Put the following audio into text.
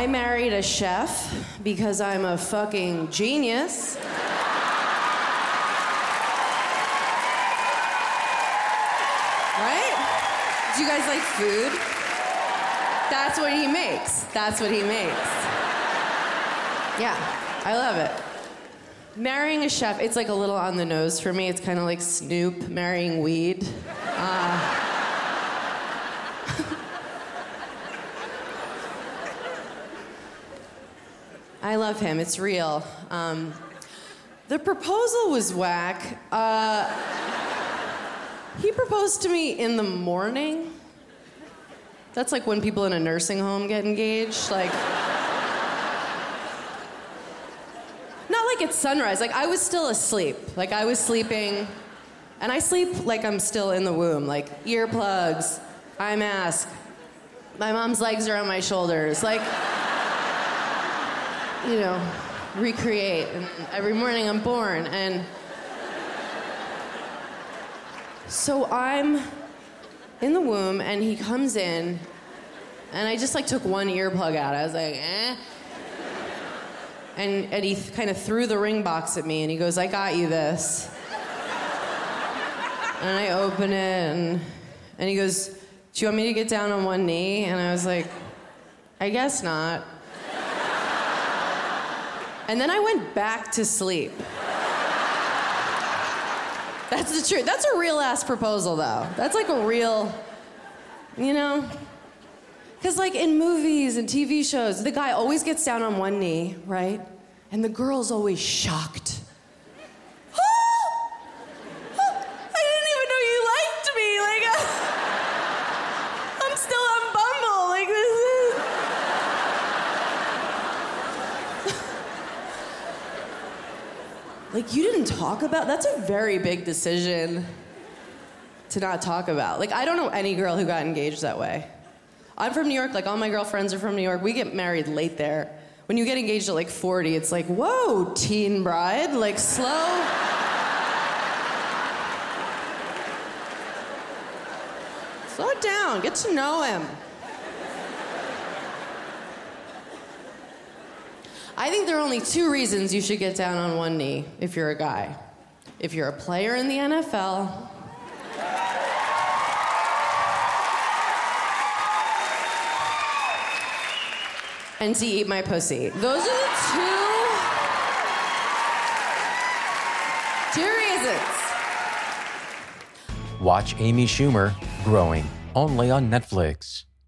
I married a chef because I'm a fucking genius. Right? Do you guys like food? That's what he makes. That's what he makes. Yeah, I love it. Marrying a chef, it's like a little on the nose for me. It's kind of like Snoop marrying weed. I love him. It's real. The proposal was whack. He proposed to me in the morning. That's like when people in a nursing home get engaged. Like, not like it's sunrise. Like, I was still asleep. Like, I was sleeping. And I sleep like I'm still in the womb. Like, earplugs, eye mask. My mom's legs are on my shoulders. Like, you know, recreate. And every morning I'm born. And so I'm in the womb, and he comes in, and I just like took one earplug out. I was like, eh. And he kind of threw the ring box at me, and he goes, I got you this. And I open it, and he goes, do you want me to get down on one knee? And I was like, I guess not. And then I went back to sleep. That's the truth. That's a real-ass proposal, though. That's like a real, you know? Because, like, in movies and TV shows, the guy always gets down on one knee, right? And the girl's always shocked. I didn't even know you liked me. Like, I'm still on Bumble. Like, this is... Like, you didn't talk about... That's a very big decision to not talk about. Like, I don't know any girl who got engaged that way. I'm from New York. Like, all my girlfriends are from New York. We get married late there. When you get engaged at, like, 40, it's like, whoa, teen bride. Like, slow. Slow down. Get to know him. I think there are only two reasons you should get down on one knee if you're a guy. If you're a player in the NFL, and to eat my pussy. Those are the two reasons. Watch Amy Schumer, Growing, only on Netflix.